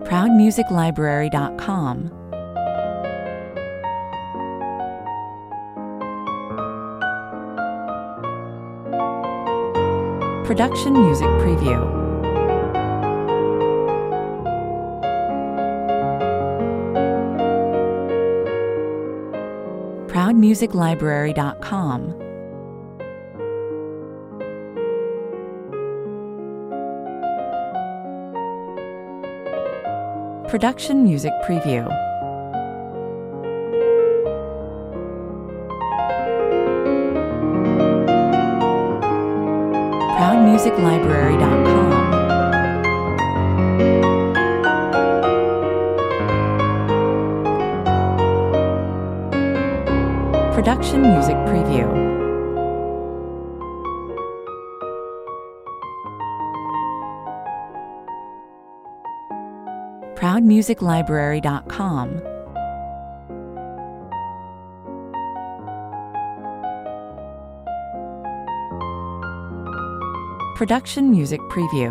ProudMusicLibrary.com. Production Music Preview. ProudMusicLibrary.com. Production Music Preview. ProudMusicLibrary.com. Production Music Preview. ProudMusicLibrary.com. Production Music Preview.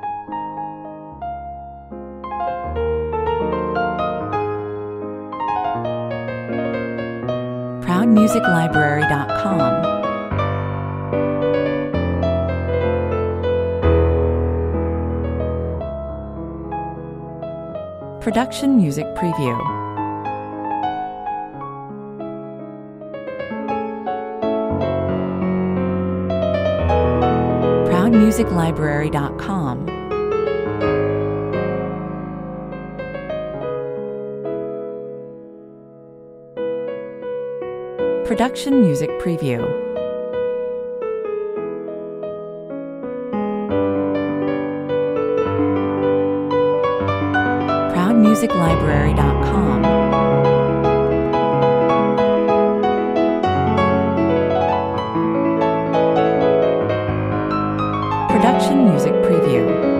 ProudMusicLibrary.com. Production Music Preview. ProudMusicLibrary.com. Production Music Preview. ProudMusicLibrary.com. Production Music Preview.